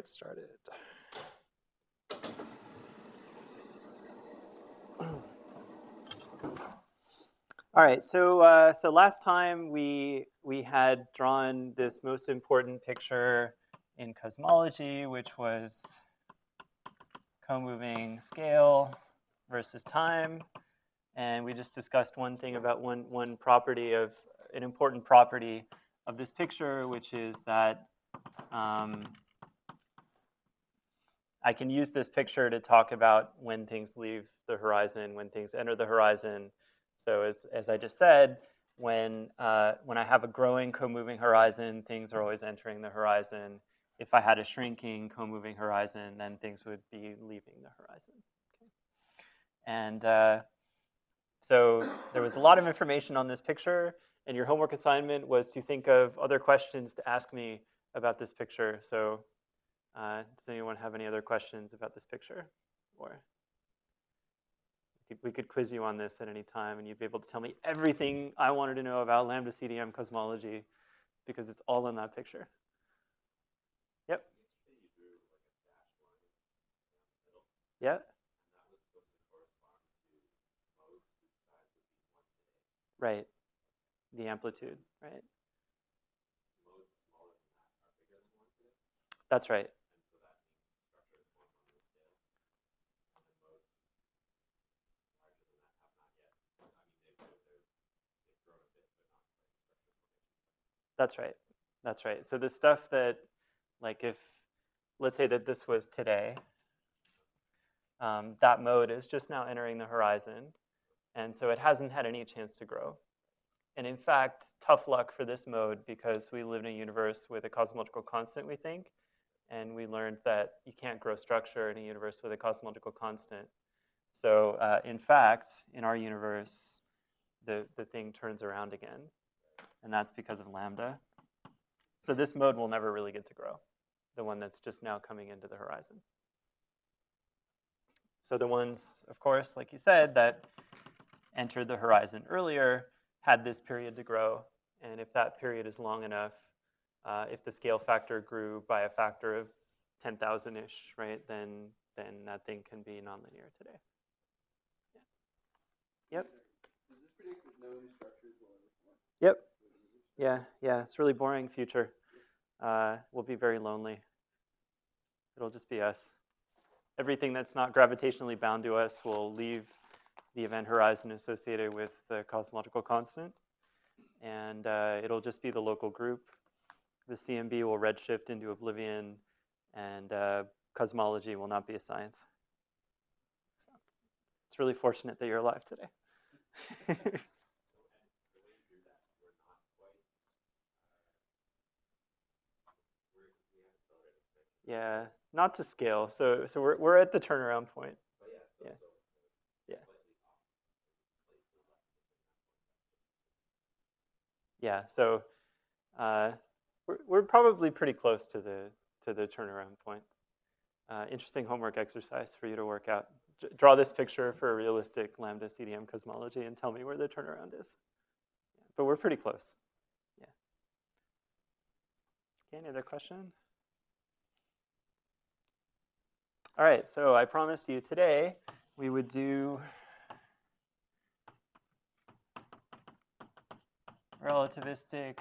get started. All right, so last time we had drawn this most important picture in cosmology, which was co-moving scale versus time, and we just discussed one thing about one property of an important property of this picture, which is that I can use this picture to talk about when things leave the horizon, when things enter the horizon. So as I just said, when I have a growing co-moving horizon, things are always entering the horizon. If I had a shrinking co-moving horizon, then things would be leaving the horizon. Okay. And so there was a lot of information on this picture, and your homework assignment was to think of other questions to ask me about this picture. So does anyone have any other questions about this picture? Or we could quiz you on this at any time, and you'd be able to tell me everything I wanted to know about lambda CDM cosmology, because it's all in that picture. Yep. Yeah. Right. The amplitude, right? That's right. That's right. That's right. So the stuff that, like if, let's say that this was today, that mode is just now entering the horizon. And so it hasn't had any chance to grow. And in fact, tough luck for this mode, because we live in a universe with a cosmological constant, we think. And we learned that you can't grow structure in a universe with a cosmological constant. So in fact, in our universe, the thing turns around again. And that's because of lambda. So this mode will never really get to grow, the one that's just now coming into the horizon. So the ones, of course, like you said, that entered the horizon earlier had this period to grow. And if that period is long enough, if the scale factor grew by a factor of 10,000-ish, right, then that thing can be nonlinear today. Yeah. Yep. Does this predict that no new structures will ever form? Yep. Yeah, it's really boring future. We'll be very lonely. It'll just be us. Everything that's not gravitationally bound to us will leave the event horizon associated with the cosmological constant. And it'll just be the local group. The CMB will redshift into oblivion, and cosmology will not be a science. So it's really fortunate that you're alive today. Yeah, not to scale. So we're at the turnaround point. Yeah. So we're probably pretty close to the turnaround point. Interesting homework exercise for you to work out. Draw this picture for a realistic lambda CDM cosmology and tell me where the turnaround is. Yeah, but we're pretty close. Yeah. Okay, any other question? All right, so I promised you today we would do relativistic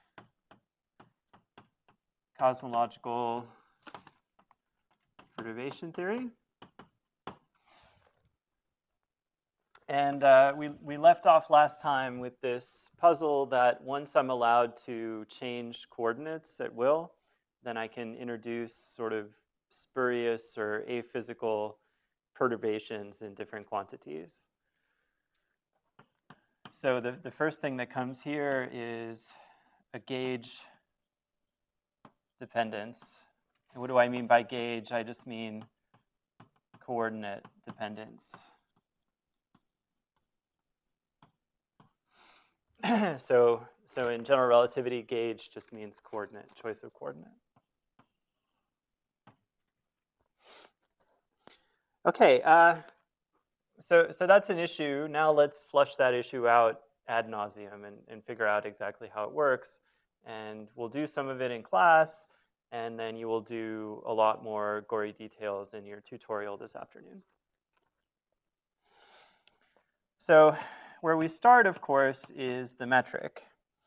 cosmological perturbation theory. And we left off last time with this puzzle that once I'm allowed to change coordinates at will, then I can introduce sort of spurious or aphysical perturbations in different quantities. So the first thing that comes here is a gauge dependence. And what do I mean by gauge? I just mean coordinate dependence. So in general relativity, gauge just means coordinate, choice of coordinate. Okay, so that's an issue. Now let's flush that issue out ad nauseum and figure out exactly how it works. And we'll do some of it in class, and then you will do a lot more gory details in your tutorial this afternoon. So where we start, of course, is the metric.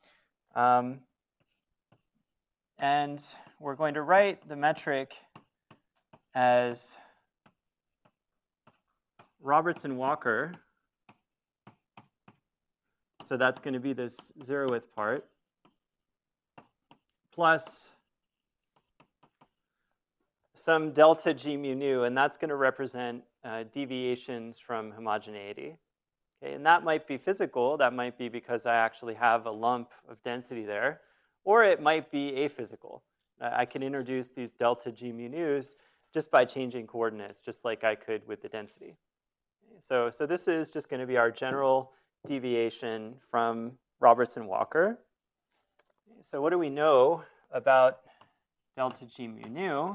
And we're going to write the metric as Robertson-Walker. So that's going to be this 0th part, plus some delta G mu nu, and that's going to represent deviations from homogeneity. Okay, and that might be physical. That might be because I actually have a lump of density there. Or it might be aphysical. I can introduce these delta G mu nus just by changing coordinates, just like I could with the density. So this is just going to be our general deviation from Robertson-Walker. So what do we know about delta G mu nu?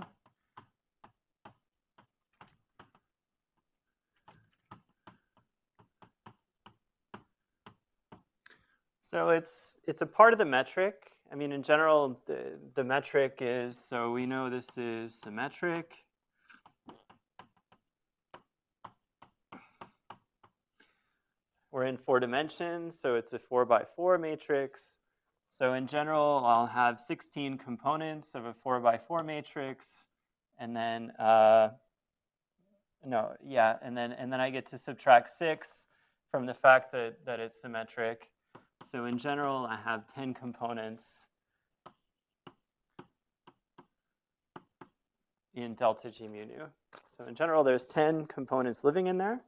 So it's a part of the metric. I mean, in general, the metric is, so we know this is symmetric. We're in 4 dimensions, so it's a 4 by 4 matrix. So in general, I'll have 16 components of a 4 by 4 matrix, and then and then I get to subtract 6 from the fact that it's symmetric. So in general, I have 10 components in delta G mu nu. So in general, there's 10 components living in there.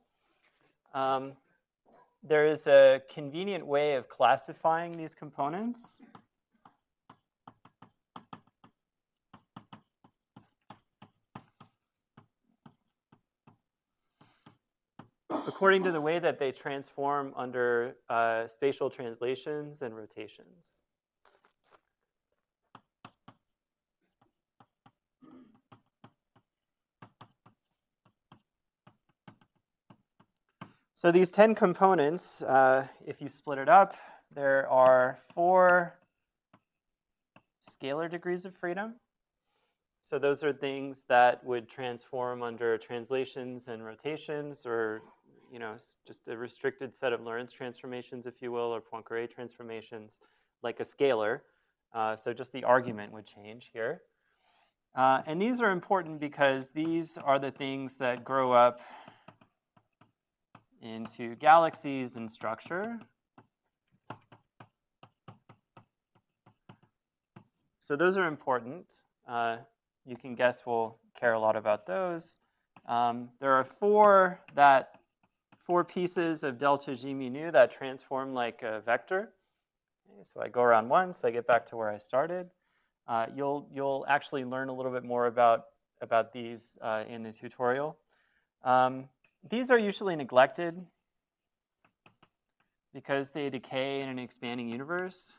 There is a convenient way of classifying these components. According to the way that they transform under spatial translations and rotations. So these 10 components, if you split it up, there are 4 scalar degrees of freedom. So those are things that would transform under translations and rotations, or just a restricted set of Lorentz transformations, if you will, or Poincare transformations, like a scalar. So just the argument would change here. And these are important because these are the things that grow up into galaxies and structure. So those are important. You can guess we'll care a lot about those. There are 4 pieces of delta G mu nu that transform like a vector. Okay, so I go around once, I get back to where I started. You'll actually learn a little bit more about these in the tutorial. These are usually neglected because they decay in an expanding universe.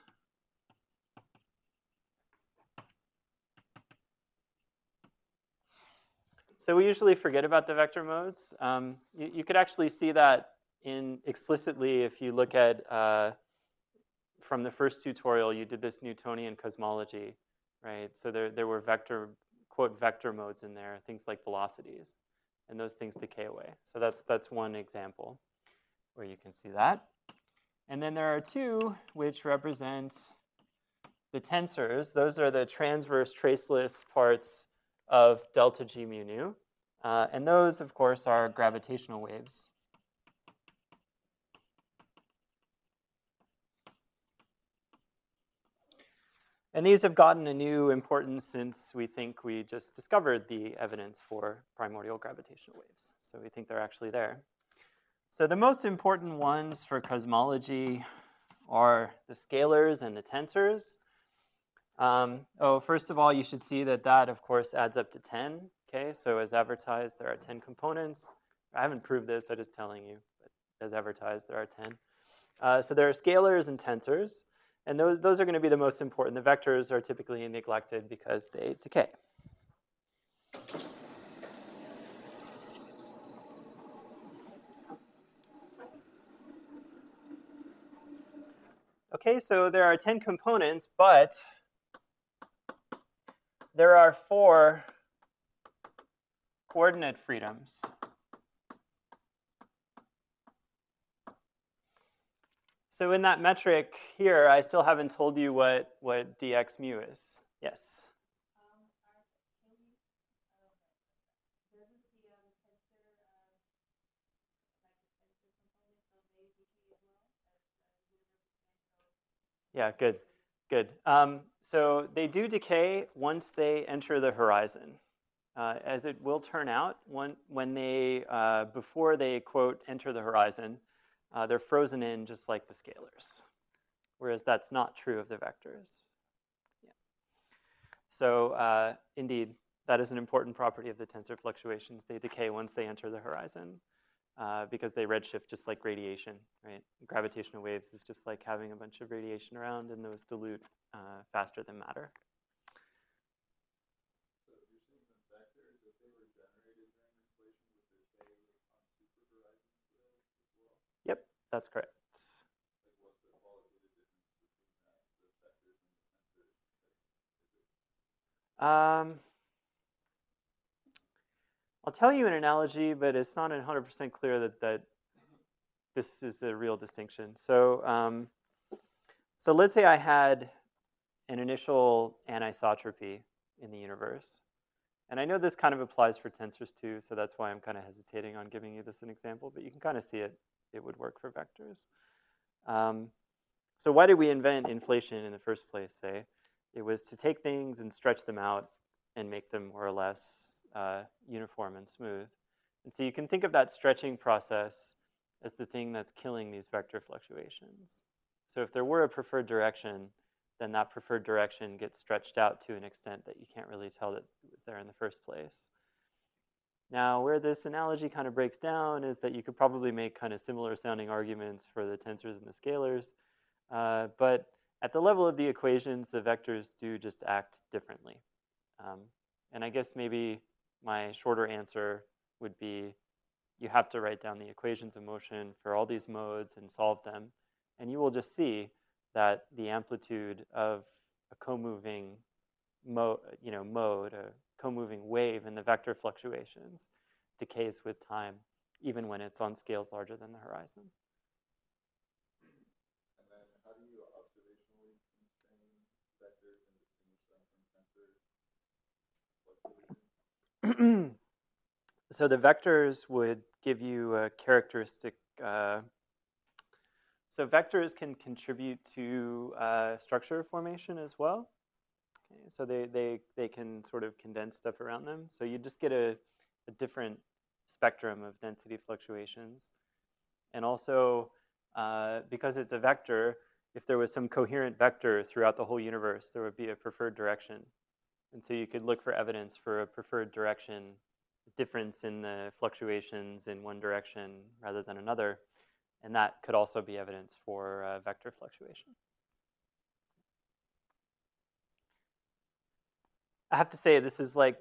So we usually forget about the vector modes. You could actually see that explicitly if you look at, from the first tutorial, you did this Newtonian cosmology, right? So there were quote, vector modes in there, things like velocities. And those things decay away. So that's one example where you can see that. And then there are 2 which represent the tensors. Those are the transverse traceless parts of delta G mu nu. And those, of course, are gravitational waves. And these have gotten a new importance since we think we just discovered the evidence for primordial gravitational waves. So we think they're actually there. So the most important ones for cosmology are the scalars and the tensors. First of all, you should see that, of course, adds up to 10. Okay, so as advertised, there are 10 components. I haven't proved this, I'm just telling you. But as advertised, there are 10. So there are scalars and tensors. And those are going to be the most important. The vectors are typically neglected because they decay. Okay, so there are 10 components, but there are 4 coordinate freedoms. So in that metric here, I still haven't told you what dx mu is. Yes? Yeah, good, good. So they do decay once they enter the horizon. As it will turn out, when they, before they, quote, enter the horizon, they're frozen in just like the scalars, whereas that's not true of the vectors. Yeah. So indeed, that is an important property of the tensor fluctuations. They decay once they enter the horizon because they redshift just like radiation, right? Gravitational waves is just like having a bunch of radiation around, and those dilute faster than matter. Yep, that's correct. I'll tell you an analogy, but it's not 100% clear that this is a real distinction. So, so let's say I had an initial anisotropy in the universe. And I know this kind of applies for tensors too, so that's why I'm kind of hesitating on giving you this an example, but you can kind of see it would work for vectors. So why did we invent inflation in the first place, say? It was to take things and stretch them out and make them more or less uniform and smooth. And so you can think of that stretching process as the thing that's killing these vector fluctuations. So if there were a preferred direction, then that preferred direction gets stretched out to an extent that you can't really tell that it was there in the first place. Now, where this analogy kind of breaks down is that you could probably make kind of similar sounding arguments for the tensors and the scalars, but at the level of the equations, the vectors do just act differently. And I guess maybe my shorter answer would be you have to write down the equations of motion for all these modes and solve them, and you will just see that the amplitude of a co-moving mode, a co-moving wave in the vector fluctuations decays with time, even when it's on scales larger than the horizon. And then how do you observationally constrain vectors and distinguish them from tensor fluctuations? So the vectors would give you a characteristic. So vectors can contribute to structure formation as well. Okay, so they can sort of condense stuff around them. So you just get a different spectrum of density fluctuations. And also, because it's a vector, if there was some coherent vector throughout the whole universe, there would be a preferred direction. And so you could look for evidence for a preferred direction, difference in the fluctuations in one direction rather than another. And that could also be evidence for vector fluctuation. I have to say, this is like,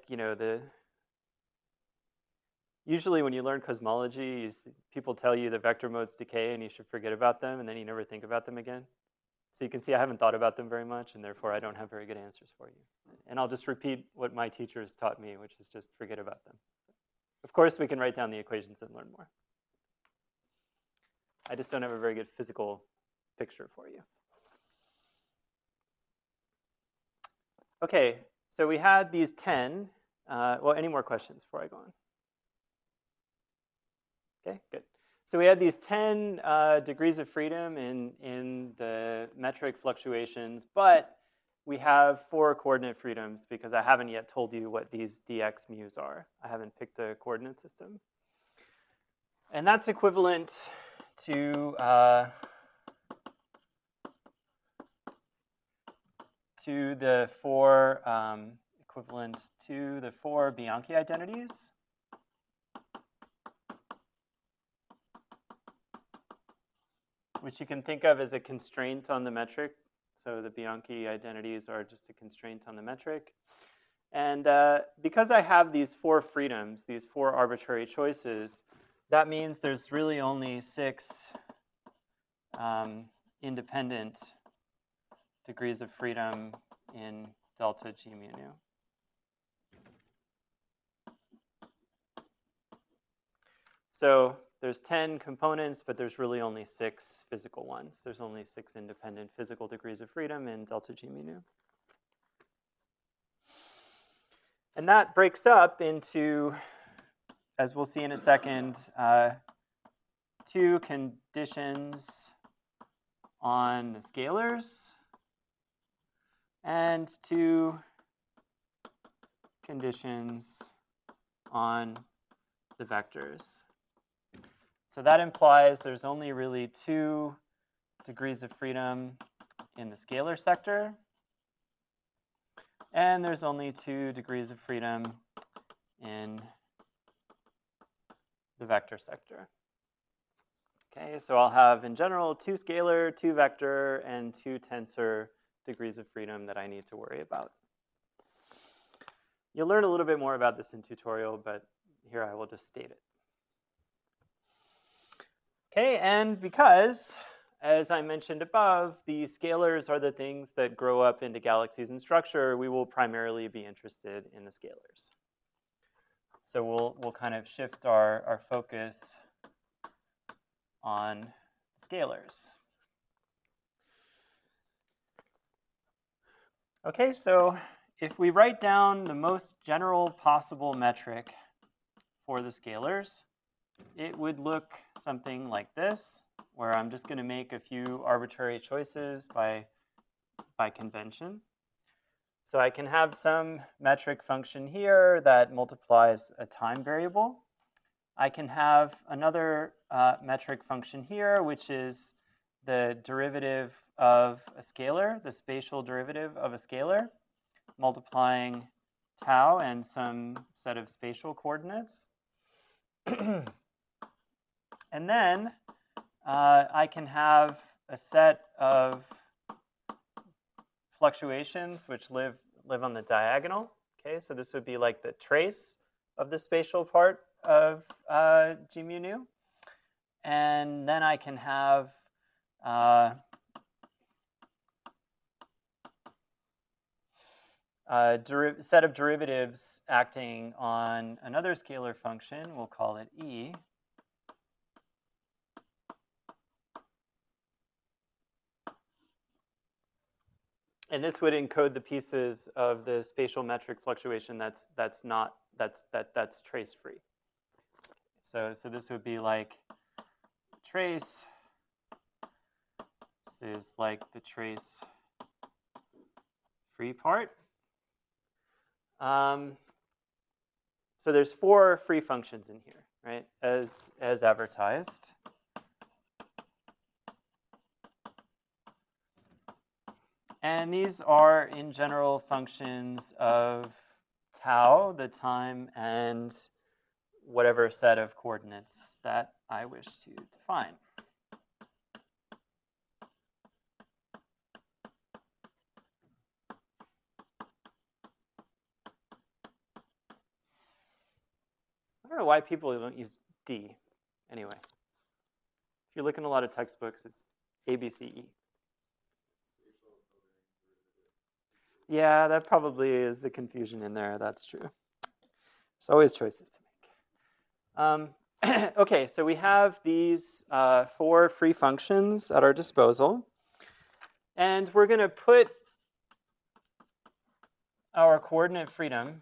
usually when you learn cosmology, people tell you the vector modes decay and you should forget about them, and then you never think about them again. So you can see I haven't thought about them very much, and therefore I don't have very good answers for you. And I'll just repeat what my teachers taught me, which is just forget about them. Of course, we can write down the equations and learn more. I just don't have a very good physical picture for you. Okay, so we had these 10. Well, any more questions before I go on? Okay, good. So we had these 10 degrees of freedom in the metric fluctuations, but we have 4 coordinate freedoms because I haven't yet told you what these dx mu's are. I haven't picked a coordinate system. And that's equivalent to the 4 Bianchi identities. Which you can think of as a constraint on the metric. So the Bianchi identities are just a constraint on the metric. And because I have these 4 freedoms, these 4 arbitrary choices, that means there's really only 6 independent degrees of freedom in delta G mu nu. So there's 10 components, but there's really only 6 physical ones. There's only 6 independent physical degrees of freedom in delta G mu nu. And that breaks up into, as we'll see in a second, 2 conditions on the scalars and 2 conditions on the vectors. So that implies there's only really 2 degrees of freedom in the scalar sector, and there's only 2 degrees of freedom in the vector sector. Okay, so I'll have, in general, 2 scalar, 2 vector, and 2 tensor degrees of freedom that I need to worry about. You'll learn a little bit more about this in tutorial, but here I will just state it. Okay, and because, as I mentioned above, the scalars are the things that grow up into galaxies in structure, we will primarily be interested in the scalars. So we'll kind of shift our focus on scalars. Okay, so if we write down the most general possible metric for the scalars, it would look something like this, where I'm just going to make a few arbitrary choices by convention. So I can have some metric function here that multiplies a time variable. I can have another metric function here, which is the derivative of a scalar, the spatial derivative of a scalar, multiplying tau and some set of spatial coordinates. And then I can have a set of fluctuations which live on the diagonal. Okay, so this would be like the trace of the spatial part of G mu nu. And then I can have a set of derivatives acting on another scalar function. We'll call it E. And this would encode the pieces of the spatial metric fluctuation that's trace-free. So this would be like trace. This is like the trace-free part. So there's 4 free functions in here, right? As advertised. And these are, in general, functions of tau, the time, and whatever set of coordinates that I wish to define. I don't know why people don't use D. Anyway, if you look in a lot of textbooks, it's ABCE. Yeah, that probably is the confusion in there. That's true. There's always choices to make. Okay, so we have these 4 free functions at our disposal. And we're going to put our coordinate freedom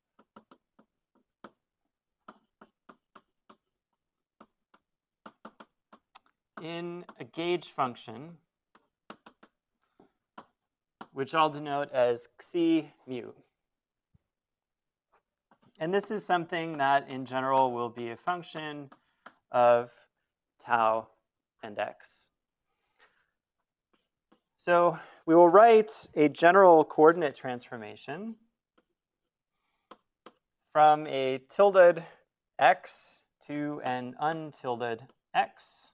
in a gauge function, which I'll denote as xi mu. And this is something that, in general, will be a function of tau and x. So we will write a general coordinate transformation from a tilde x to an untilde x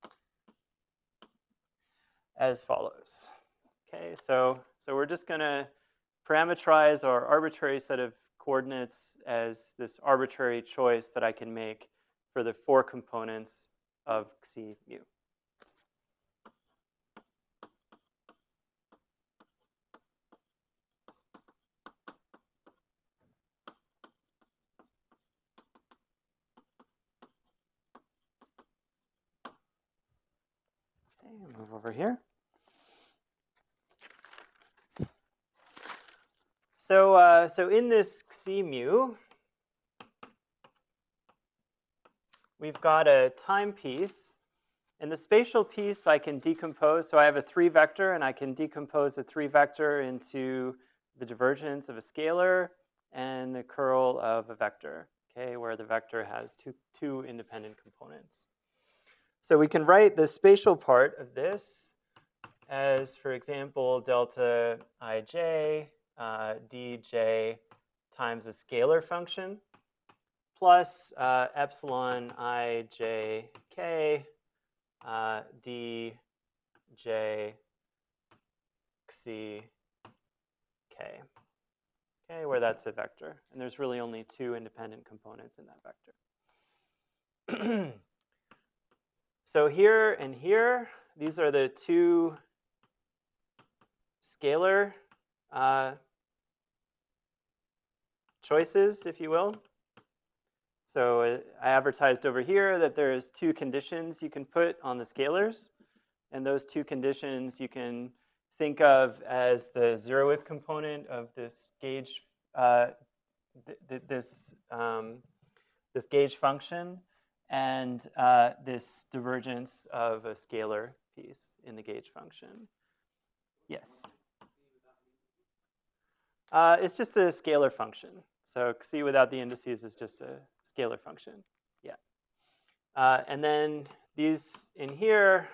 as follows. Okay, so we're just going to parameterize our arbitrary set of coordinates as this arbitrary choice that I can make for the 4 components of xi mu. over here. So in this Xi mu, we've got a time piece. And the spatial piece I can decompose. So I have a 3-vector, and I can decompose a 3-vector into the divergence of a scalar and the curl of a vector, okay, where the vector has two independent components. So we can write the spatial part of this as, for example, delta ij dj times a scalar function plus epsilon ijk dj xi k, okay, where that's a vector. And there's really only 2 independent components in that vector. So here and here, these are the 2 scalar choices, if you will. So I advertised over here that there's 2 conditions you can put on the scalars. And those 2 conditions you can think of as the zeroth component of this gauge, this gauge function, and this divergence of a scalar piece in the gauge function. Yes? It's just a scalar function. So Xi without the indices is just a scalar function. Yeah. And then these in here,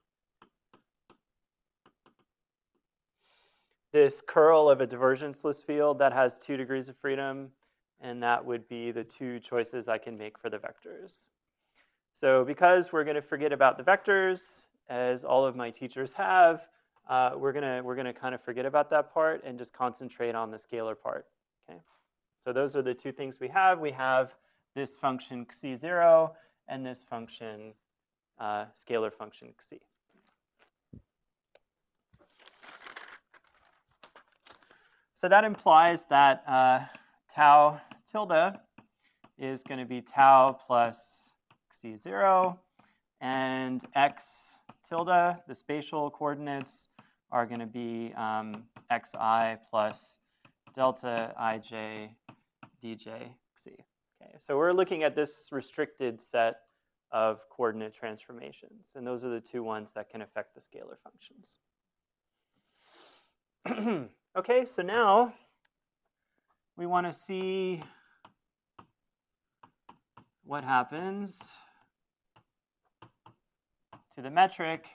this curl of a divergenceless field that has 2 degrees of freedom, and that would be the 2 choices I can make for the vectors. So because we're going to forget about the vectors, as all of my teachers have, we're gonna kind of forget about that part and just concentrate on the scalar part. Okay. So those are the 2 things we have. We have this function Xi0 and this function, scalar function Xi. So that implies that tau tilde is going to be tau plus Xi0, and x tilde, the spatial coordinates, are going to be xi plus delta ij dj xi. Okay, so we're looking at this restricted set of coordinate transformations, and those are the 2 ones that can affect the scalar functions. Okay, so now we want to see what happens to the metric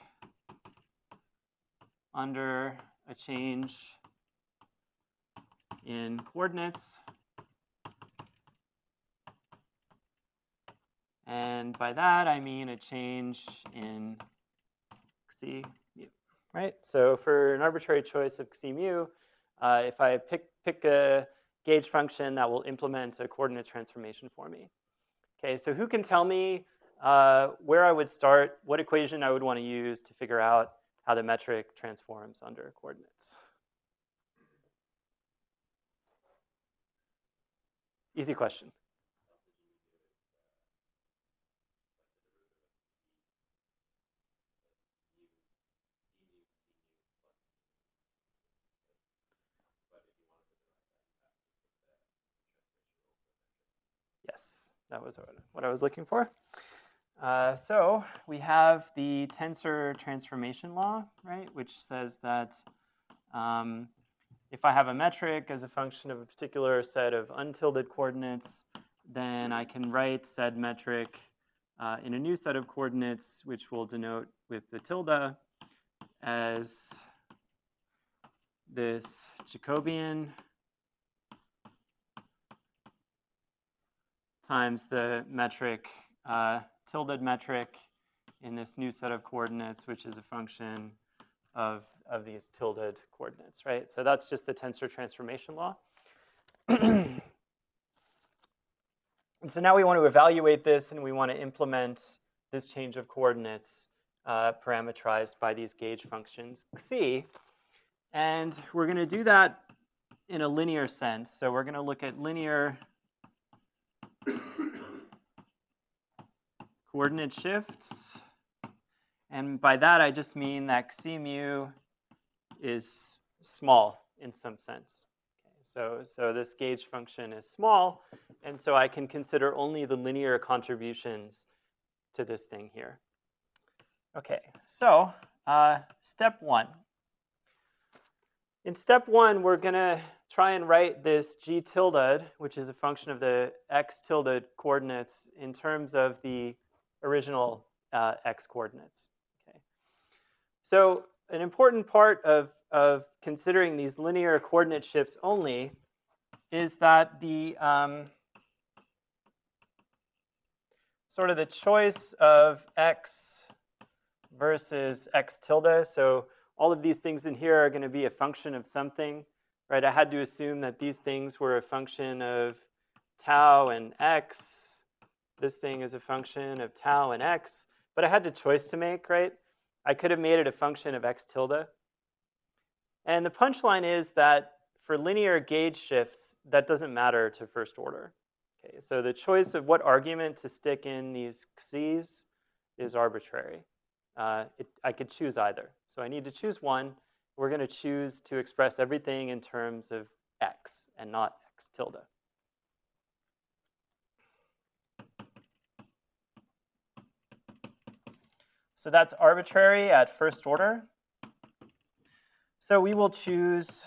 under a change in coordinates. And by that, I mean a change in Xi mu, right? So for an arbitrary choice of Xi mu, if I pick a gauge function that will implement a coordinate transformation for me. Okay, so who can tell me where I would start, what equation I would want to use to figure out how the metric transforms under coordinates? Easy question. Yes, that was what I was looking for. So we have the tensor transformation law, right, which says that if I have a metric as a function of a particular set of untilted coordinates, then I can write said metric in a new set of coordinates, which we'll denote with the tilde as this Jacobian times the metric, tilde metric in this new set of coordinates, which is a function of these tilde coordinates, right? So that's just the tensor transformation law. And so now we want to evaluate this, and we want to implement this change of coordinates parameterized by these gauge functions Xi. And we're going to do that in a linear sense. So we're going to look at linear coordinate shifts. And by that, I just mean that xi mu is small in some sense. Okay, so this gauge function is small, and so I can consider only the linear contributions to this thing here. Okay, so step one. In step one, we're going to try and write this g tilde, which is a function of the x tilde coordinates, in terms of the original x coordinates. Okay. So an important part of considering these linear coordinate shifts only is that the sort of the choice of x versus x tilde. So all of these things in here are going to be a function of something, right? I had to assume that these things were a function of tau and x. This thing is a function of tau and x. But I had the choice to make, right? I could have made it a function of x tilde. And the punchline is that for linear gauge shifts, that doesn't matter to first order. Okay, so the choice of what argument to stick in these x's is arbitrary. I could choose either. So I need to choose one. We're going to choose to express everything in terms of x and not x tilde. So that's arbitrary at first order. So we will choose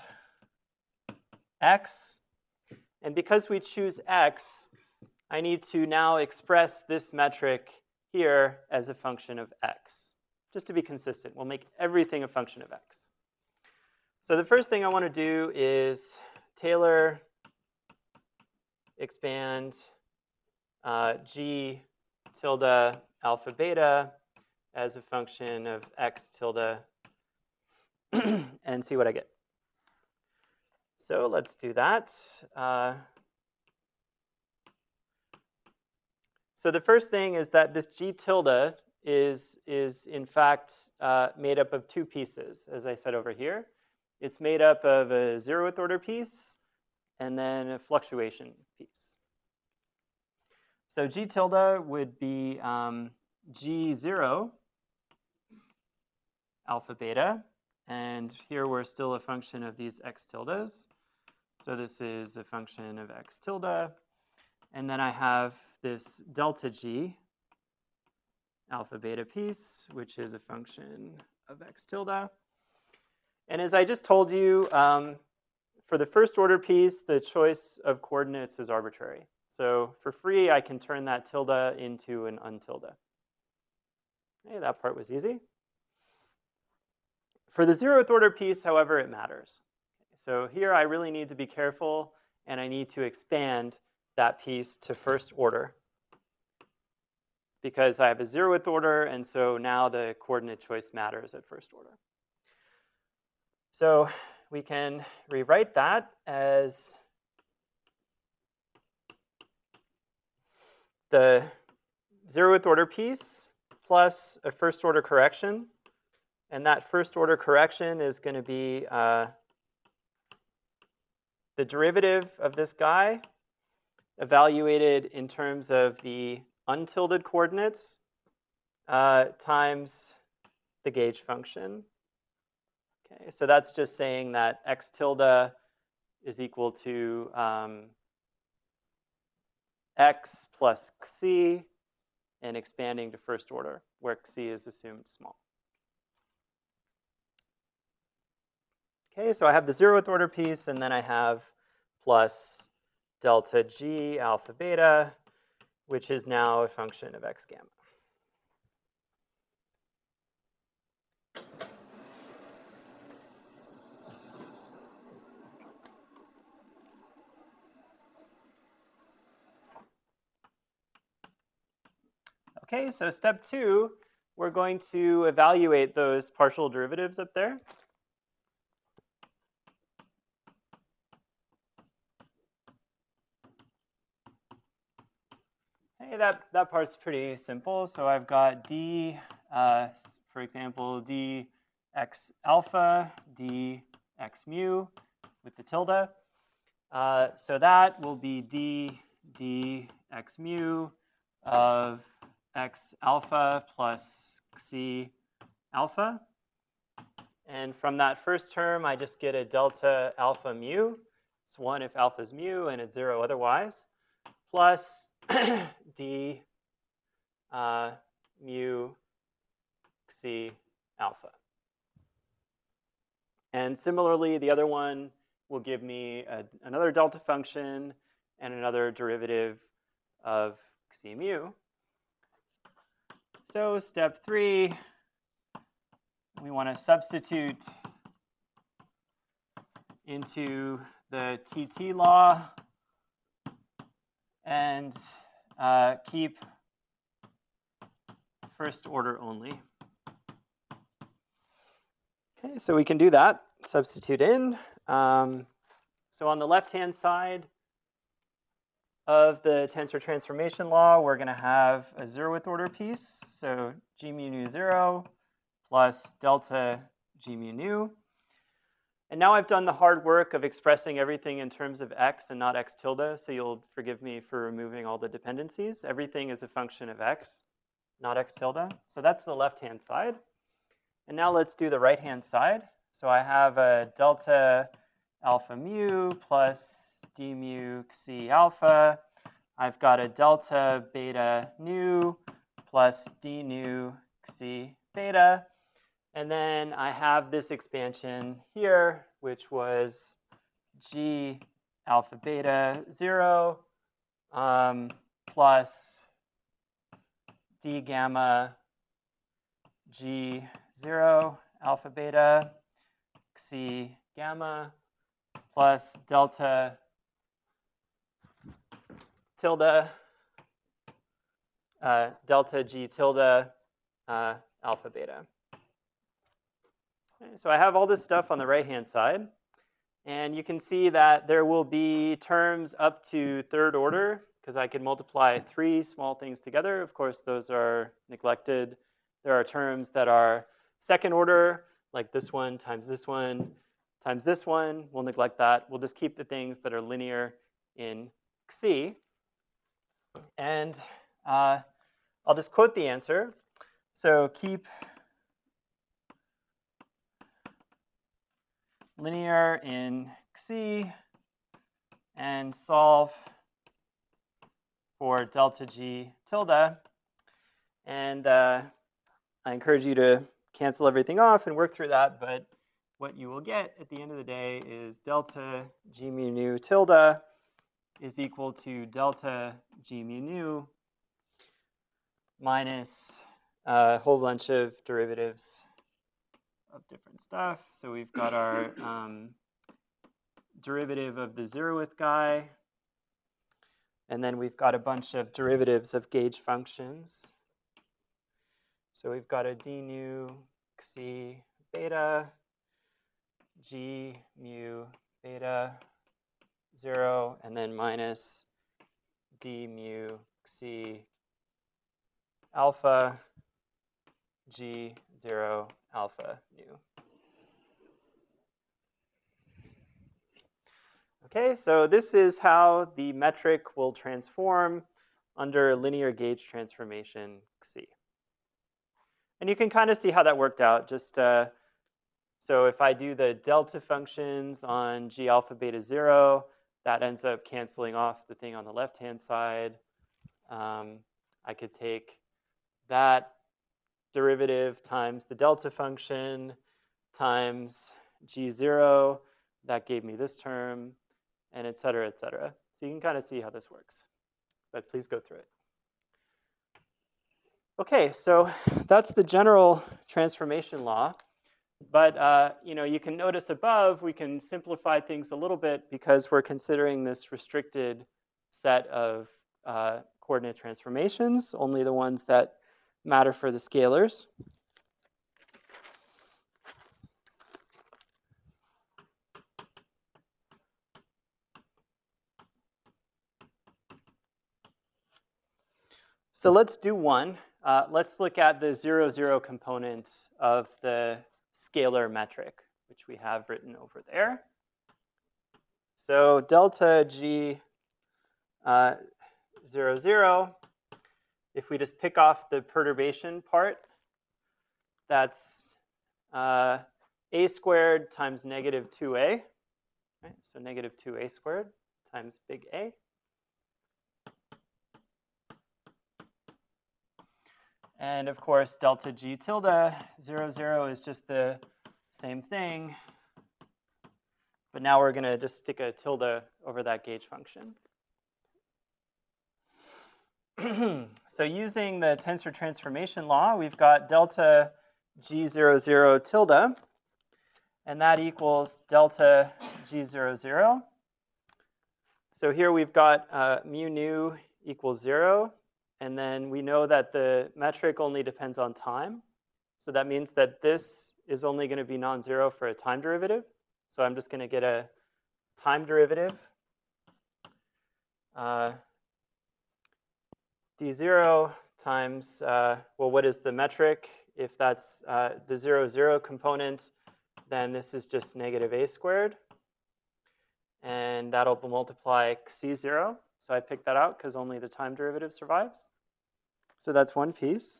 x. And because we choose x, I need to now express this metric here as a function of x. Just to be consistent, we'll make everything a function of x. So the first thing I want to do is Taylor expand g tilde alpha beta as a function of x tilde and see what I get. So let's do that. So the first thing is that this g tilde is in fact made up of two pieces, as I said over here. It's made up of a 0th order piece and then a fluctuation piece. So g tilde would be g0 alpha beta. And here we're still a function of these x tildes. So this is a function of x tilde. And then I have this delta g alpha beta piece, which is a function of x tilde. And as I just told you, for the first order piece, the choice of coordinates is arbitrary. So for free, I can turn that tilde into an untilde. Okay, that part was easy. For the 0th order piece, however, it matters. So here I really need to be careful, and I need to expand that piece to first order because I have a 0th order, and so now the coordinate choice matters at first order. So we can rewrite that as the 0th order piece plus a first order correction. And that first order correction is going to be the derivative of this guy evaluated in terms of the untilted coordinates times the gauge function. Okay, so that's just saying that x tilde is equal to x plus xi and expanding to first order, where xi is assumed small. Okay, so I have the 0th order piece, and then I have plus delta g alpha beta, which is now a function of x gamma. Okay, so step 2, we're going to evaluate those partial derivatives up there. Hey, that part's pretty simple. So I've got d, for example, d x alpha, d x mu with the tilde. So that will be d x mu of x alpha plus xi alpha. And from that first term, I just get a delta alpha mu. It's 1 if alpha is mu, and it's 0 otherwise, plus d mu xi alpha. And similarly, the other one will give me another delta function and another derivative of xi mu. So step 3, we want to substitute into the TT law and keep first order only. Okay, so we can do that. Substitute in. So on the left-hand side of the tensor transformation law, we're going to have a 0th order piece. So g mu nu 0 plus delta g mu nu. And now I've done the hard work of expressing everything in terms of x and not x tilde, so you'll forgive me for removing all the dependencies. Everything is a function of x, not x tilde. So that's the left-hand side. And now let's do the right-hand side. So I have a delta alpha mu plus d mu xi alpha. I've got a delta beta nu plus d nu xi beta. And then I have this expansion here, which was g alpha beta 0 plus d gamma g 0 alpha beta xi gamma plus delta tilde delta g tilde alpha beta. Okay, so I have all this stuff on the right-hand side. And you can see that there will be terms up to 3rd order, because I can multiply 3 small things together. Of course, those are neglected. There are terms that are 2nd order, like this one times this one times this one. We'll neglect that. We'll just keep the things that are linear in xi. And I'll just quote the answer. So keep linear in xi and solve for delta g tilde. And I encourage you to cancel everything off and work through that, but what you will get at the end of the day is delta g mu nu tilde is equal to delta g mu nu minus a whole bunch of derivatives of different stuff. So we've got our derivative of the 0th guy, and then we've got a bunch of derivatives of gauge functions. So we've got a d nu xi beta, g mu beta 0, and then minus d mu xi alpha g 0 alpha nu. Okay, so this is how the metric will transform under linear gauge transformation xi. And you can kind of see how that worked out. Just so if I do the delta functions on g alpha beta 0, that ends up canceling off the thing on the left-hand side. I could take that derivative times the delta function times g0. That gave me this term, and et cetera, et cetera. So you can kind of see how this works. But please go through it. Okay, so that's the general transformation law. But you can notice above, we can simplify things a little bit because we're considering this restricted set of coordinate transformations, only the ones that matter for the scalars. So let's do one. Let's look at the 0, 0 component of the scalar metric, which we have written over there. So delta g 0, 0, if we just pick off the perturbation part, that's a squared times negative 2a. Right? So negative 2a squared times big A. And of course, delta G tilde 0, 0 is just the same thing. But now we're going to just stick a tilde over that gauge function. So using the tensor transformation law, we've got delta G00 tilde, and that equals delta G00. So here we've got mu nu equals 0, and then we know that the metric only depends on time. So that means that this is only going to be non-zero for a time derivative. So I'm just going to get a time derivative. D0 times, well, what is the metric? If that's the 0, 0 component, then this is just negative a squared. And that'll multiply c0. So I picked that out because only the time derivative survives. So that's one piece.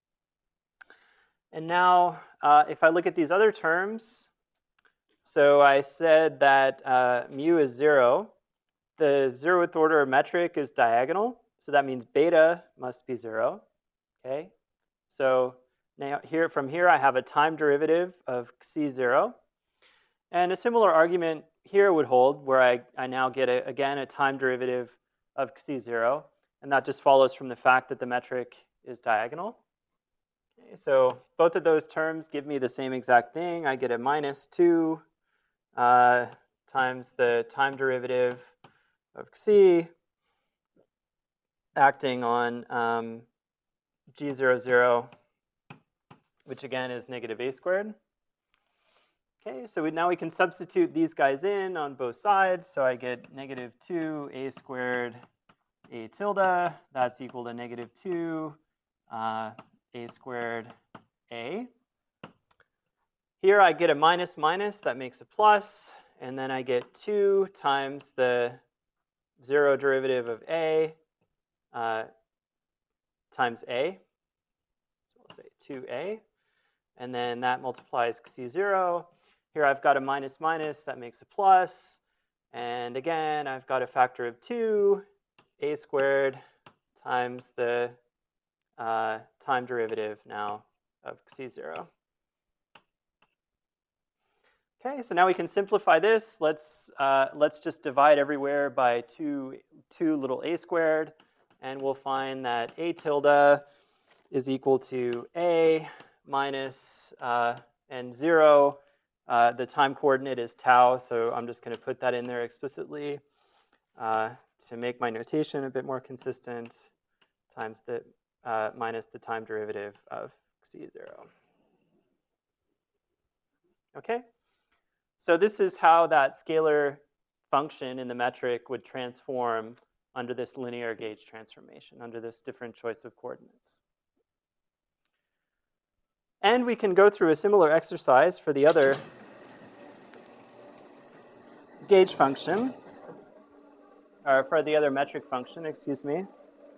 And now, if I look at these other terms, so I said that mu is 0. The 0th order metric is diagonal. So that means beta must be 0. Okay. So now from here, I have a time derivative of c0. And a similar argument here would hold, where I now get, again, a time derivative of c0. And that just follows from the fact that the metric is diagonal. Okay, so both of those terms give me the same exact thing. I get a minus 2 times the time derivative of c acting on G00, which again is negative a squared. Okay, so now we can substitute these guys in on both sides. So I get negative 2 a squared a tilde. That's equal to negative 2 a squared a. Here I get a minus minus, that makes a plus. And then I get 2 times the 0 derivative of a times a. So we'll say 2a. And then that multiplies c0. Here I've got a minus minus, that makes a plus. And again, I've got a factor of 2, a squared times the time derivative now of c0. Okay, so now we can simplify this. Let's just divide everywhere by 2 little a squared, and we'll find that a tilde is equal to a minus and 0. The time coordinate is tau, so I'm just going to put that in there explicitly to make my notation a bit more consistent, times the minus the time derivative of c0. Okay? So this is how that scalar function in the metric would transform under this linear gauge transformation, under this different choice of coordinates. And we can go through a similar exercise for the other gauge function, or for the other metric function, excuse me.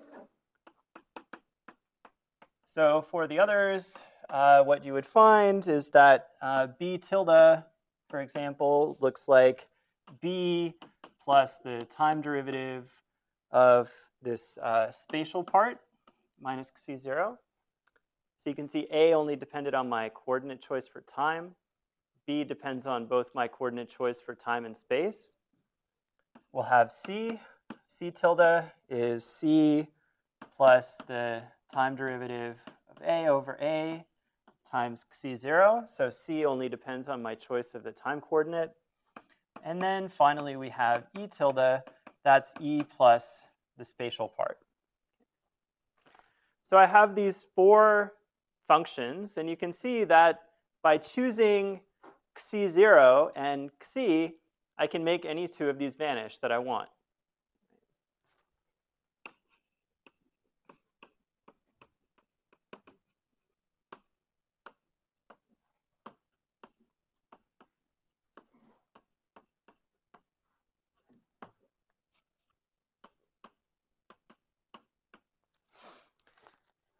So for the others, what you would find is that b tilde, for example, looks like b plus the time derivative of this spatial part minus c0. So you can see a only depended on my coordinate choice for time. B depends on both my coordinate choice for time and space. We'll have c. C tilde is c plus the time derivative of a over a times c0. So c only depends on my choice of the time coordinate. And then finally we have e tilde. That's e plus the spatial part. So I have these 4 functions, and you can see that by choosing c0 and c, I can make any 2 of these vanish that I want.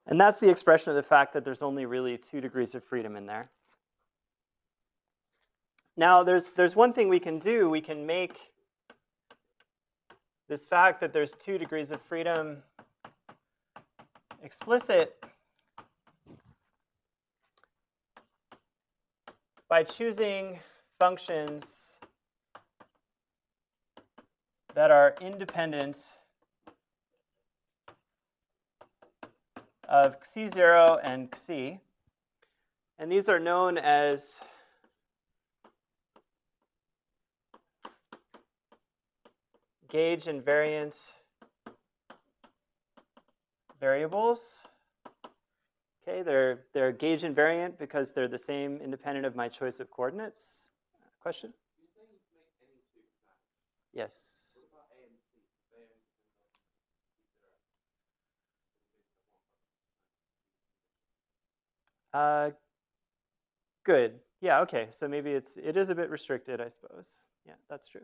And that's the expression of the fact that there's only really 2 degrees of freedom in there. Now, there's one thing we can do. We can make this fact that there's 2 degrees of freedom explicit by choosing functions that are independent of xi0 and xi. And these are known as gauge invariant variables. Okay, they're gauge invariant because they're the same independent of my choice of coordinates. Question? You're saying you can make any two maps. Yes. What about A and C? They only depend on C0. Good. Yeah, okay. So maybe it is a bit restricted, I suppose. Yeah, that's true.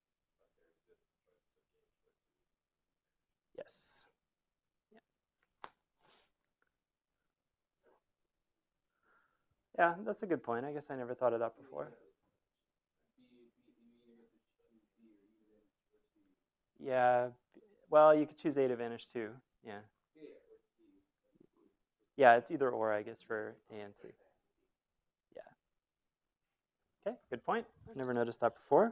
Yes. Yeah. Yeah, that's a good point. I guess I never thought of that before. Yeah. Well, you could choose A to vanish too. Yeah. Yeah, it's either or, I guess, for A and C. Yeah. Okay, good point. I never noticed that before.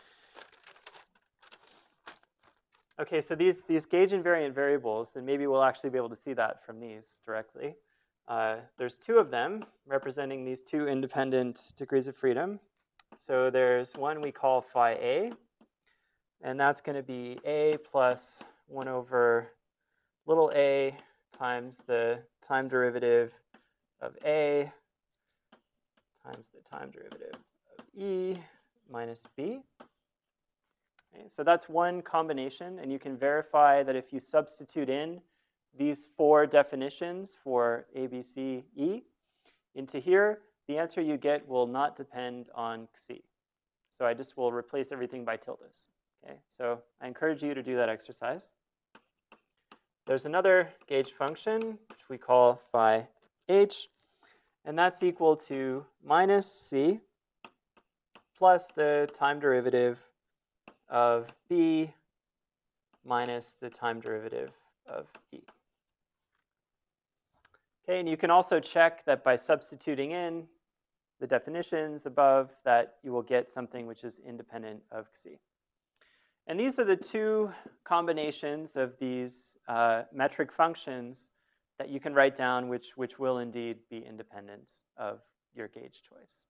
Okay, so these gauge invariant variables, and maybe we'll actually be able to see that from these directly. There's 2 of them representing these 2 independent degrees of freedom. So there's one we call phi A, and that's going to be A plus 1 over little a times the time derivative of A times the time derivative of E minus B. Okay, so that's one combination, and you can verify that if you substitute in these 4 definitions for A, B, C, E into here, the answer you get will not depend on xi. So I just will replace everything by tildes. Okay, so I encourage you to do that exercise. There's another gauge function, which we call phi h, and that's equal to minus c plus the time derivative of b minus the time derivative of e. Okay, and you can also check that by substituting in the definitions above that you will get something which is independent of xi. And these are the 2 combinations of these metric functions that you can write down which will indeed be independent of your gauge choice.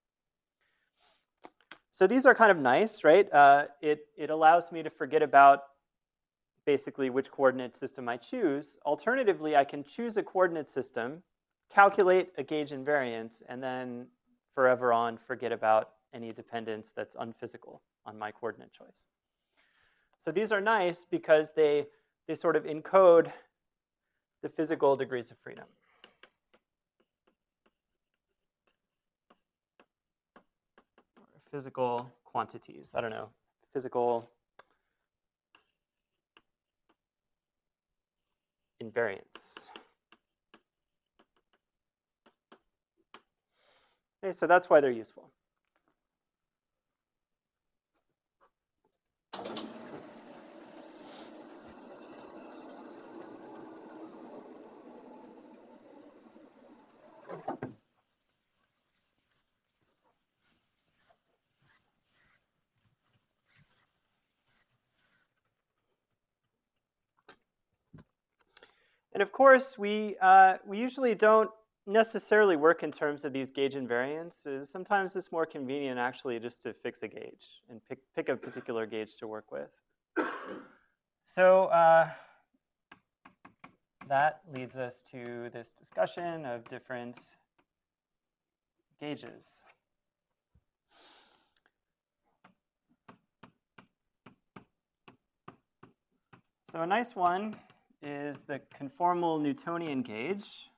So these are kind of nice, right? It allows me to forget about basically which coordinate system I choose. Alternatively, I can choose a coordinate system, calculate a gauge invariant, and then forever on forget about any dependence that's unphysical on my coordinate choice. So these are nice because they sort of encode the physical degrees of freedom. Or physical quantities, I don't know, physical invariants. Okay, so that's why they're useful. And of course, we usually don't necessarily work in terms of these gauge invariants. Sometimes it's more convenient actually just to fix a gauge and pick a particular gauge to work with. So that leads us to this discussion of different gauges. So a nice one is the conformal Newtonian gauge.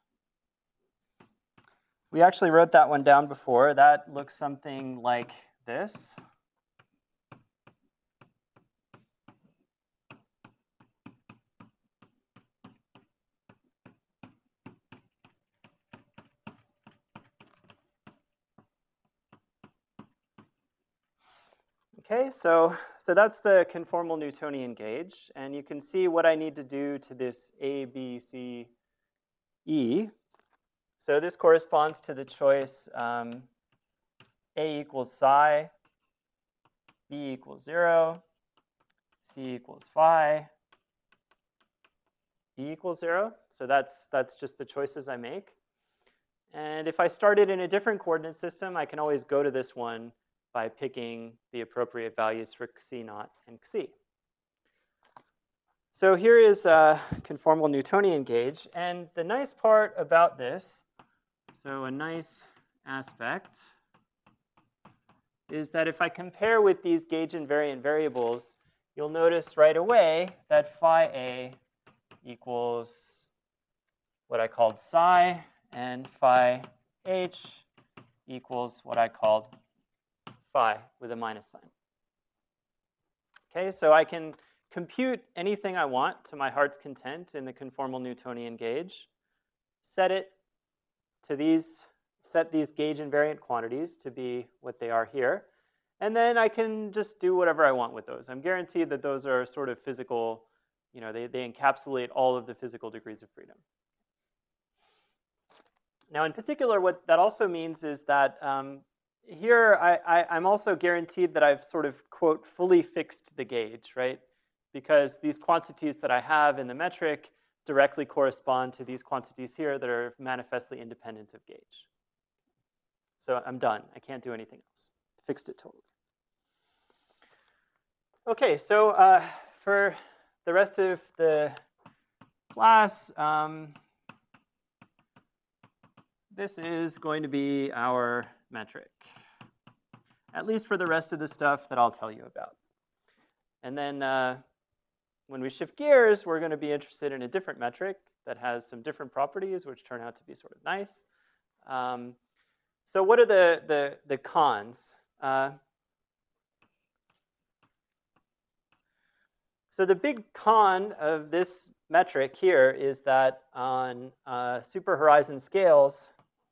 We actually wrote that one down before. That looks something like this. Okay, so that's the conformal Newtonian gauge, and you can see what I need to do to this A, B, C, E. So this corresponds to the choice A equals psi, B equals 0, C equals phi, E equals 0. So that's just the choices I make. And if I started in a different coordinate system, I can always go to this one by picking the appropriate values for Xi naught and Xi. So here is a conformal Newtonian gauge. And the nice part about this, so a nice aspect, is that if I compare with these gauge invariant variables, you'll notice right away that phi A equals what I called psi, and phi H equals what I called phi with a minus sign. Okay, so I can compute anything I want to my heart's content in the conformal Newtonian gauge, set these gauge invariant quantities to be what they are here, and then I can just do whatever I want with those. I'm guaranteed that those are sort of physical, they encapsulate all of the physical degrees of freedom. Now, in particular, what that also means is that here I'm also guaranteed that I've sort of, quote, fully fixed the gauge, right? Because these quantities that I have in the metric directly correspond to these quantities here that are manifestly independent of gauge. So I'm done. I can't do anything else. Fixed it totally. Okay, so for the rest of the class, this is going to be our metric, at least for the rest of the stuff that I'll tell you about. And then when we shift gears, we're going to be interested in a different metric that has some different properties, which turn out to be sort of nice. So what are the cons? So the big con of this metric here is that on super horizon scales,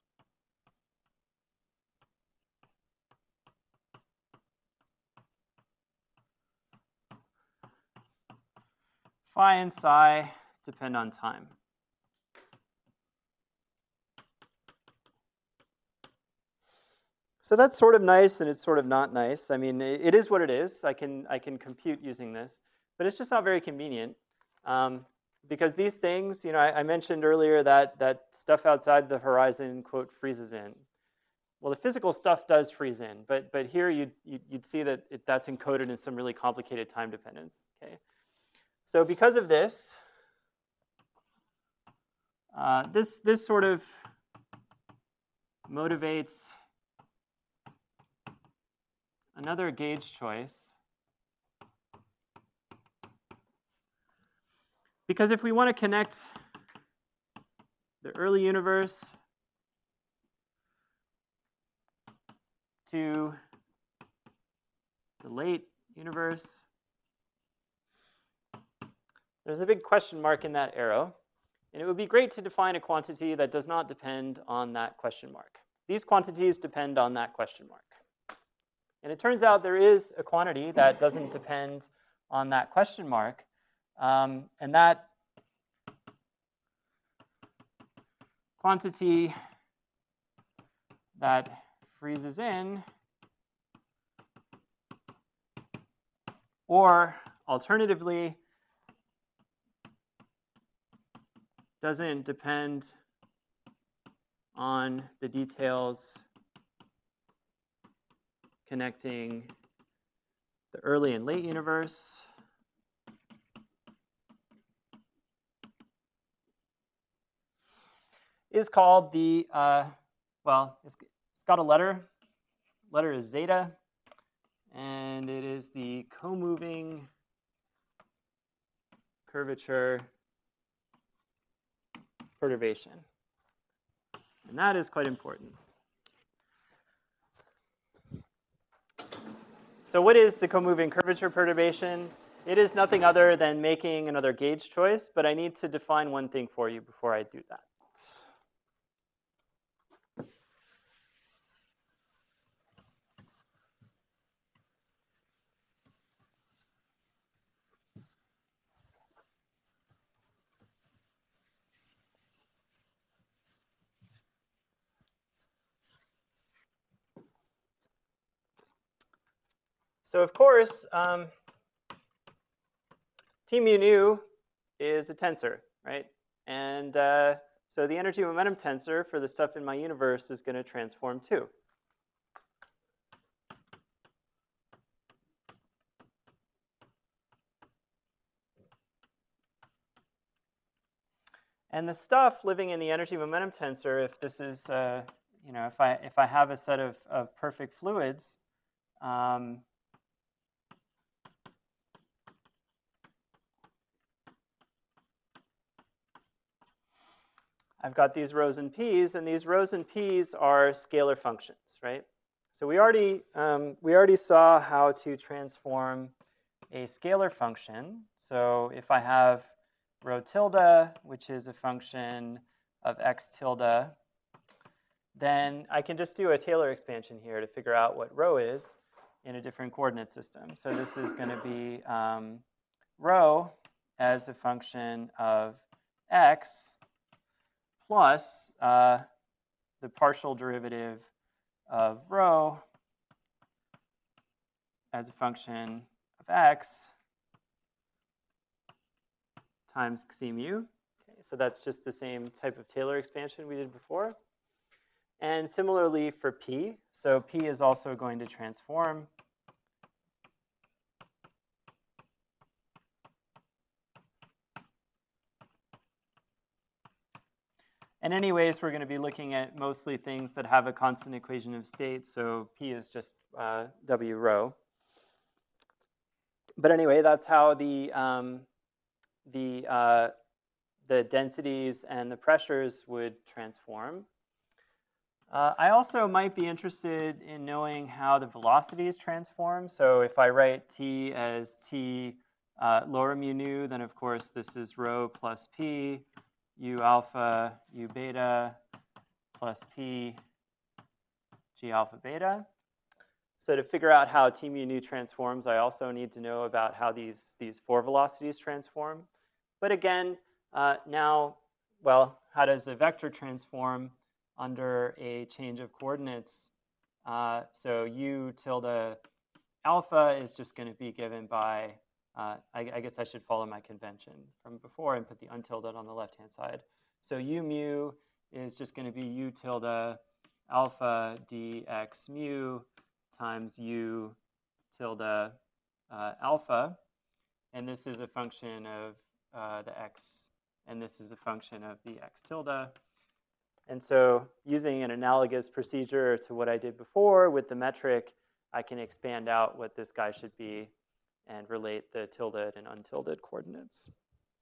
phi and psi depend on time. So that's sort of nice and it's sort of not nice. I mean, it is what it is. I can compute using this, but it's just not very convenient because these things, I mentioned earlier that stuff outside the horizon, quote, freezes in. Well, the physical stuff does freeze in, but here you'd see that that's encoded in some really complicated time dependence. Okay, so because of this, this sort of motivates another gauge choice. Because if we want to connect the early universe to the late universe, there's a big question mark in that arrow. And it would be great to define a quantity that does not depend on that question mark. These quantities depend on that question mark. And it turns out there is a quantity that doesn't depend on that question mark. And that quantity that freezes in, or alternatively, doesn't depend on the details connecting the early and late universe. Is called the, it's got a letter. Letter is zeta, and it is the co-moving curvature perturbation. And that is quite important. So what is the co-moving curvature perturbation? It is nothing other than making another gauge choice, but I need to define one thing for you before I do that. So of course, T mu nu is a tensor, right? And so the energy momentum tensor for the stuff in my universe is going to transform too. And the stuff living in the energy momentum tensor, if this is, you know, if I have a set of perfect fluids, I've got these rhos and p's, and these rhos and p's are scalar functions, right? So we already saw how to transform a scalar function. So if I have rho tilde, which is a function of x tilde, then I can just do a Taylor expansion here to figure out what rho is in a different coordinate system. So this is going to be rho as a function of x plus the partial derivative of rho as a function of x times xi mu. Okay, so that's just the same type of Taylor expansion we did before. And similarly for p, so p is also going to transform. And anyways, we're going to be looking at mostly things that have a constant equation of state, so p is just w rho. But anyway, that's how the densities and the pressures would transform. I also might be interested in knowing how the velocities transform. So if I write t as t lower mu nu, then of course this is rho plus p, u alpha, u beta, plus p, g alpha beta. So to figure out how t mu nu transforms, I also need to know about how these four velocities transform. But again, now, well, how does a vector transform under a change of coordinates? So u tilde alpha is just going to be given by, I guess I should follow my convention from before and put the untilde on the left-hand side. So u mu is just going to be u tilde alpha dx mu times u tilde alpha. And this is a function of the x, and this is a function of the x tilde. And so using an analogous procedure to what I did before with the metric, I can expand out what this guy should be and relate the tilde and untilde coordinates.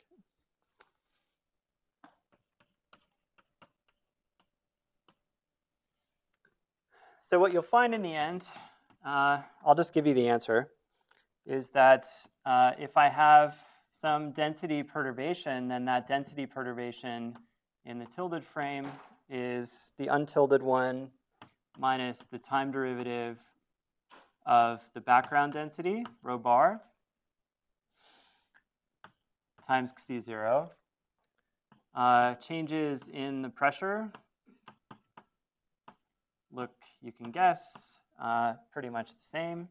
So what you'll find in the end, I'll just give you the answer, is that if I have some density perturbation, then that density perturbation in the tilde frame is the untilde one minus the time derivative of the background density, rho bar, times xi0. Changes in the pressure, look, you can guess, pretty much the same.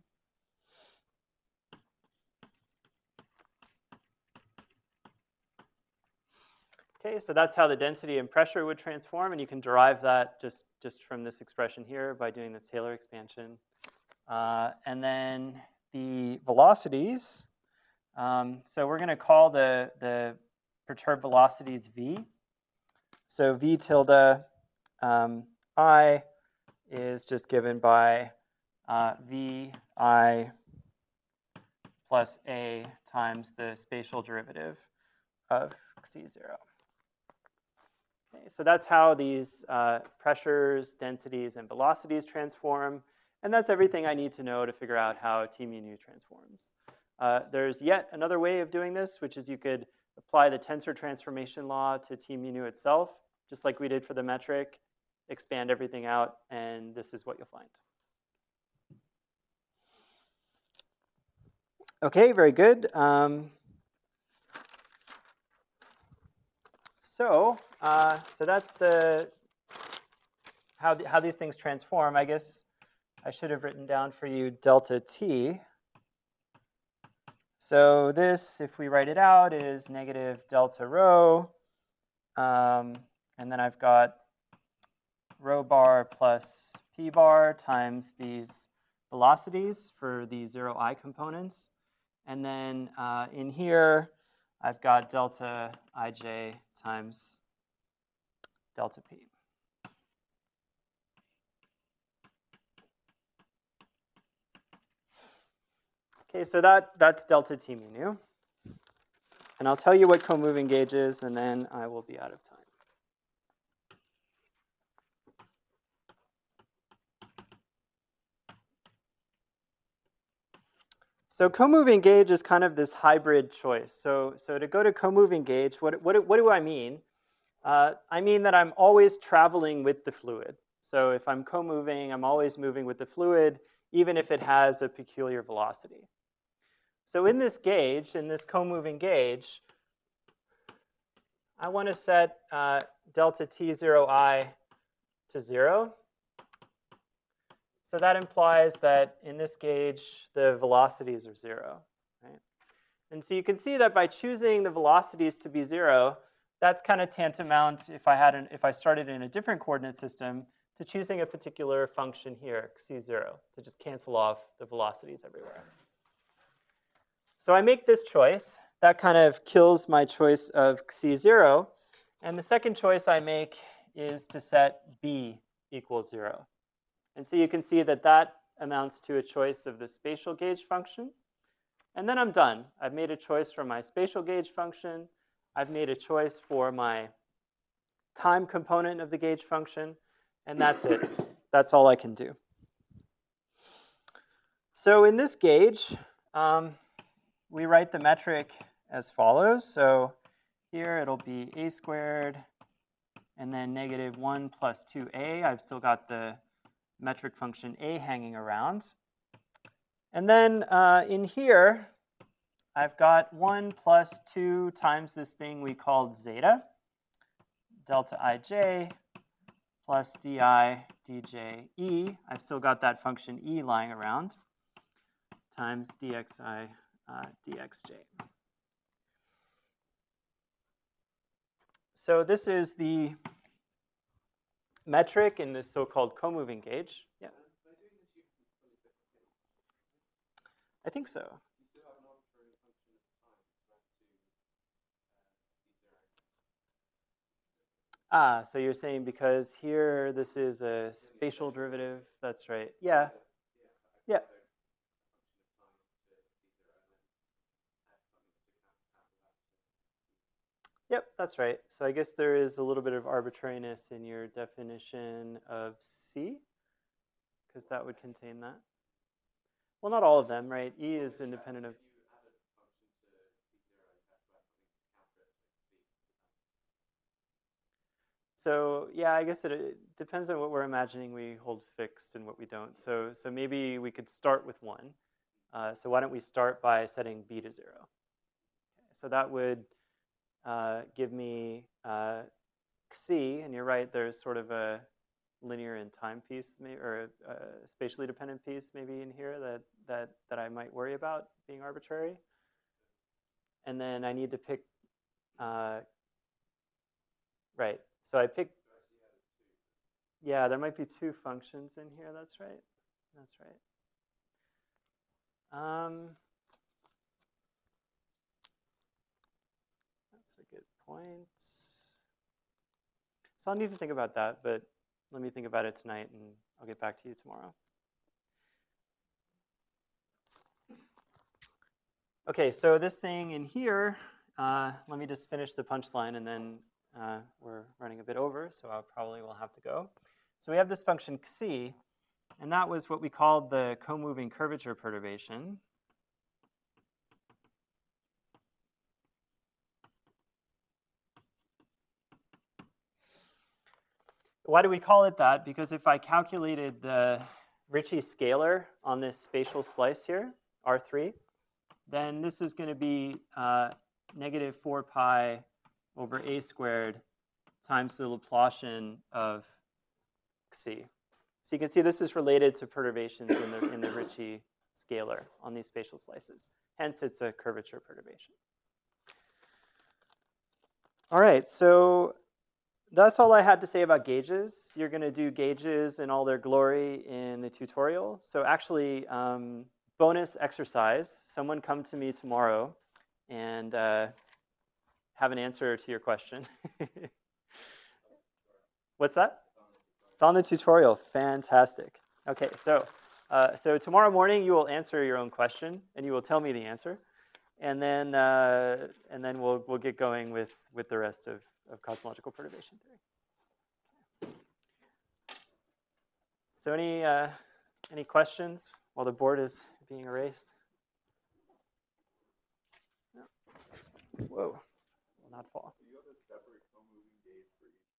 Okay, so that's how the density and pressure would transform, and you can derive that just from this expression here by doing this Taylor expansion. And then the velocities, so we're going to call the perturbed velocities v. So v tilde I is just given by vi plus a times the spatial derivative of xi0. Okay, so that's how these pressures, densities, and velocities transform. And that's everything I need to know to figure out how t mu nu transforms. There's yet another way of doing this, which is you could apply the tensor transformation law to t mu nu itself, just like we did for the metric, expand everything out, and this is what you'll find. Okay, very good. So that's how these things transform. I guess I should have written down for you delta t. So this, if we write it out, is negative delta rho. And then I've got rho bar plus p bar times these velocities for the 0I components. And then in here, I've got delta ij times delta p. Okay, so that's delta t mu nu. And I'll tell you what co-moving gauge is, and then I will be out of time. So co-moving gauge is kind of this hybrid choice. So to go to co-moving gauge, what do I mean? I mean that I'm always traveling with the fluid. So if I'm co-moving, I'm always moving with the fluid, even if it has a peculiar velocity. So in this gauge, in this co-moving gauge, I want to set delta t0I to 0. So that implies that in this gauge, the velocities are 0. Right? And so you can see that by choosing the velocities to be 0, that's kind of tantamount, if I started in a different coordinate system, to choosing a particular function here, c0, to just cancel off the velocities everywhere. So I make this choice. That kind of kills my choice of c0. And the second choice I make is to set b equals 0. And so you can see that that amounts to a choice of the spatial gauge function. And then I'm done. I've made a choice for my spatial gauge function. I've made a choice for my time component of the gauge function. And that's it. That's all I can do. So in this gauge, we write the metric as follows. So here it'll be a squared and then negative 1 plus 2a. I've still got the metric function a hanging around. And then in here, I've got 1 plus 2 times this thing we called zeta, delta ij plus di dj e. I've still got that function e lying around, times dxi dxj. So this is the metric in this so-called co-moving gauge. Yeah. I think so. So you're saying because here this is a spatial derivative, that's right. Yeah. Yeah. Yep, that's right. So I guess there is a little bit of arbitrariness in your definition of C, because that would contain that. Well, not all of them, right? E is independent of. So yeah, I guess it depends on what we're imagining we hold fixed and what we don't. So maybe we could start with 1. So why don't we start by setting b to 0? Okay, so that would give me c, and you're right, there's sort of a linear and time piece, or a spatially dependent piece maybe in here that I might worry about being arbitrary. And then I need to pick, right. So I pick, yeah, there might be 2 functions in here, that's right. That's right. That's a good point. So I'll need to think about that, but let me think about it tonight and I'll get back to you tomorrow. Okay, so this thing in here, let me just finish the punchline and then we're running a bit over, so I probably will have to go. So we have this function xi, and that was what we called the co-moving curvature perturbation. Why do we call it that? Because if I calculated the Ricci scalar on this spatial slice here, R3, then this is going to be negative 4 pi over a squared times the Laplacian of xi. So you can see this is related to perturbations in the Ricci scalar on these spatial slices. Hence, it's a curvature perturbation. All right, so that's all I had to say about gauges. You're going to do gauges in all their glory in the tutorial. So actually, bonus exercise, someone come to me tomorrow and have an answer to your question. What's that? It's on the tutorial. Fantastic. Okay, so tomorrow morning you will answer your own question and you will tell me the answer, and then we'll get going with the rest of cosmological perturbation theory. So any questions while the board is being erased? No. Whoa, will not fall. So you have a separate co-moving gauge for each